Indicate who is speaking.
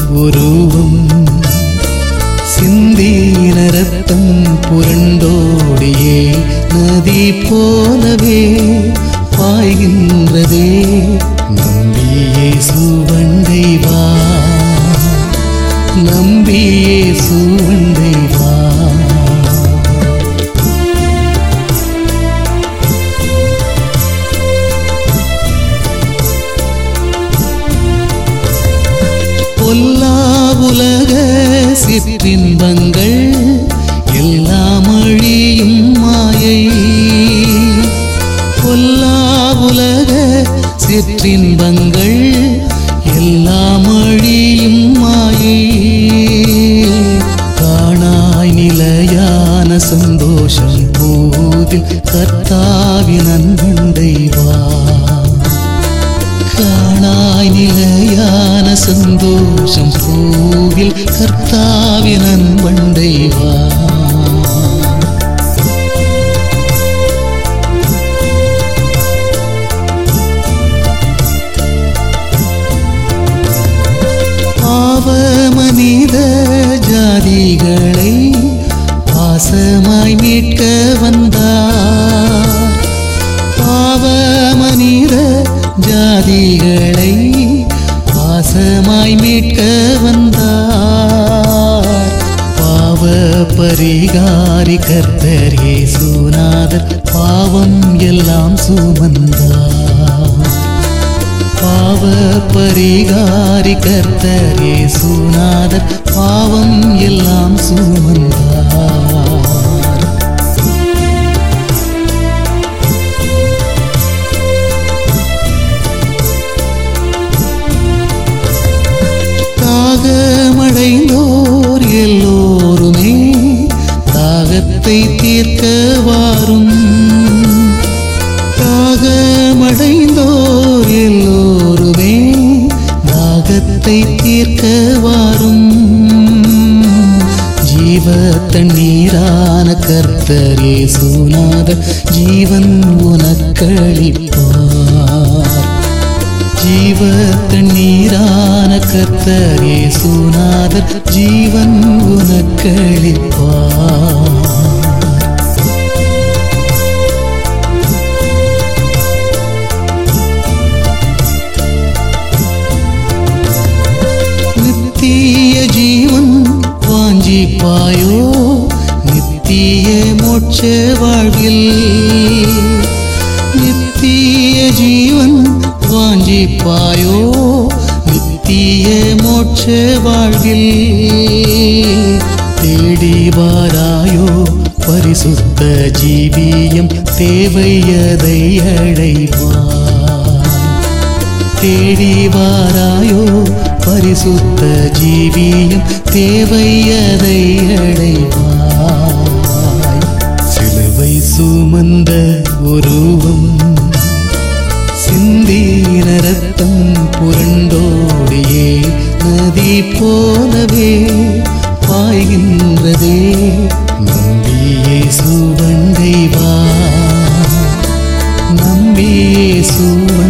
Speaker 1: உருவம் சிந்தின ரத்தம் புரண்டோடியே நதி போலவே பாய்கின்றதே. நம்பியே சுவண்டை வா, நம்பியே சுவண்டை வா. பொல்லா உலக சிற்றின்பங்கள் எல்லாம் அழியும் மாயை. பொல்லா உலக சிற்றின்பங்கள் எல்லாம் அழியும் மாயை. காணாய் நிலையான சந்தோஷம் போதில் கர்த்தாவின் அன்பண்டை வா. காணாய் நிலையான சந்தோஷம் பூவில் கர்த்தாவின் அன்பண்டை வா. பாவ மனித ஜாதிகளை பாசமாய் மீட்க வந்தார். பாவ மனித ஜாதிகளை பாசமாய் மீட்க வந்தார். பாவ பரிகாரி கர்த்தர் இயேசுநாதர் பாவம் எல்லாம் சுமந்தார். பாவ பரிகாரி கர்த்தர் இயேசுநாதர் பாவம் எல்லாம் சுமந்தார். தாகமடைந்தோர் எல்லோருமே தாகத்தை தீர்க்க வாரும். தாகமடைந்தோர் எல்லோருமே தாகத்தை தீர்க்க வாரும். ஜீவ தண்ணீரான கர்த்தர் இயேசுநாதர் ஜீவன் உனக்களிப்பார். ஜீவ தண்ணீரான கர்த்தர் இயேசுநாதர் ஜீவன் உனக்களிப்பார். நித்திய ஜீவன் வாஞ்சிப்பாயோ நித்திய மோட்ச வாழ்வில். நித்திய ஜீவன் வாஞ்சிப்பாயோ நித்திய மோட்ச வாழ்வில். தேடி வாராயோ பரிசுத்த ஜீவியம் தேவையதை அடைவாய். தேடி வாராயோ பரிசுத்த ஜீவியம் தேவையதை அடைவாய். சிலுவை சுமந்த உருவம் சிந்தின ரத்தம் புரண்டோடியே நதி போலவே பாய்கின்றதே. நம்பியே சுவண்டை வா, நம்பியே சுவண்டை